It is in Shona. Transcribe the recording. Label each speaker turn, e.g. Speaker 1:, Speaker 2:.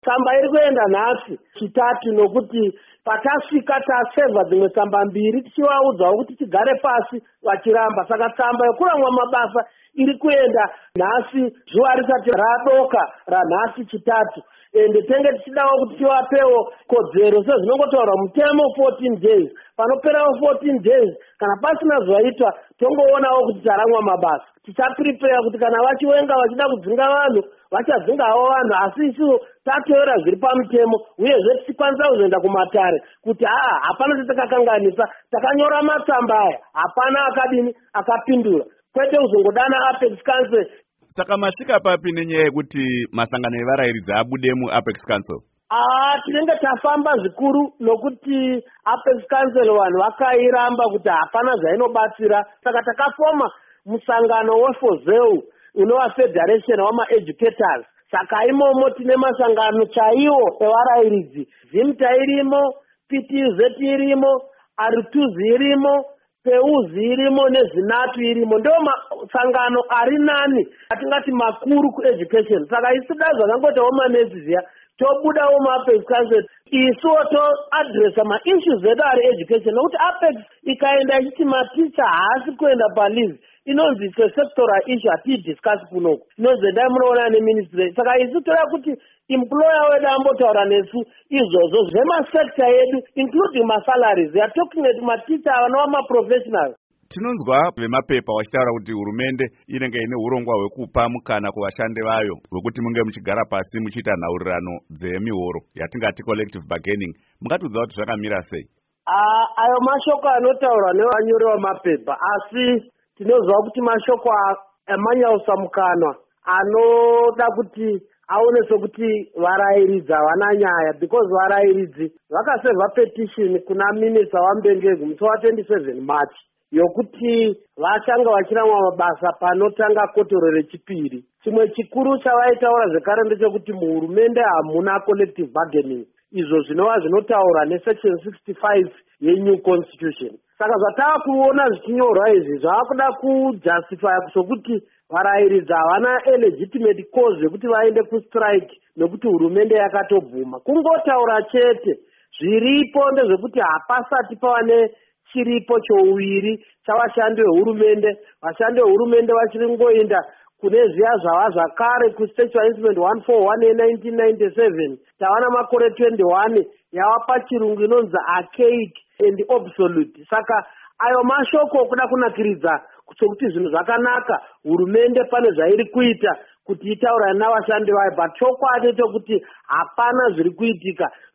Speaker 1: Tsamba iri kuenda nhasi chitatu nokuti patasvika tasevha dzimwe tsamba mbiri tichivaudzawo kuti tigare pasi vachiramba. Saka tsamba yekuramwa mabasa iri kuenda nhasi zuva risati radoka ranhasi chitatu. Ende tenge tichidawo kuti tivapewo kodzero sezvinongotaura mutemo 14 days. Panoperawo 14 days kana pasina zvaitwa tongoonawo kuti taramwa mabasa. Tichaprepare kuti kana vachiwenga vachida kudzinga vanhu vachadzingawo vanhu, asi isuwo tateera zviri pamutemo uyezve tichikwanisa kuzoenda kumatare kuti hapana chatakakanganisa, takanyora matsamba aya hapana akadini akapindura, kwete kuzongodana Apex Council.
Speaker 2: Saka masvika papi nenyaya yekuti masangano evarairidzi abude muApex Council?
Speaker 1: Tinenge tafamba zvikuru nokuti Apex Council vanhu vakairamba kuti hapana zvainobatsira, saka takafoma musangano weFOZEU unova Federation wama-Educators. Saka imomo tine masangano chaiwo evarairidzi. ZIMTA irimo, PTZ irimo, R2Z irimo, PEUZ irimo neZINATU irimo. Ndo masangano ari nani atingati makuru kueducation. Saka isu da zvakangoita womanesi ziya tobudawo muApex Council isuwo toadresa maissues edu ari education, nokuti Apex ikaenda ichiti maticha haasi kuenda palizi inonzi sectoral issue hatiidiscuss kunoku, inonzi endai munoona neministry. Saka isu toda kuti employer wedu ambotaura nesu izvozvo zvemasekta yedu including masalaries. We are talking at maticha vanova maprofessionals.
Speaker 2: Tinonzwa vemapepa vachitaura kuti hurumende inenge ine urongwa hwekupa mukana kuvashandi vayo hwekuti munge muchigara pasi muchiita nhaurirano dzemihoro yatingati collective bargaining. Mungatudza kuti zvakamira sei?
Speaker 1: Ayo mashoko anotaurwa nevanyori vamapepa, asi tinozwa kuti mashoko emanyausamukanwa anoda kuti aonese kuti varairidzi havana nyaya, because varairidzi vakaseva petition kuna minista waMbengegu musi wa27 March yokuti vachanga vachiramwa mabasa panotanga kotoro rechipiri. Chimwe chikuru chavaitaura zvekare ndechekuti muhurumende hamuna collective bargaining, izvo zvinova zvinotaura nesection 65 yeNew Constitution. Saka zvatava kuona zvichinyorwa izvi zvavakuda kujustifya sokuti varairidzi havana legitimate cause yekuti vaende kustrike nekuti hurumende yakatobvuma. Kungotaura chete. Zviripo ndezvekuti hapasati pava chiripo chouwiri chavashandi vehurumende. Vashandi vehurumende vachiri ngoenda kune zviya zvava zvakare kuStatutory Instrument 141 ye1997 tavana makore 21 yava pachirungu inonzi archaic and obsolete. Saka ayo mashoko okuda kunakiridza sokuti zvinhu zvakanaka, hurumende pane zvairi kuita kuti itaura navashandi vayo, but chokwadi chokuti hapana zviri kuitika.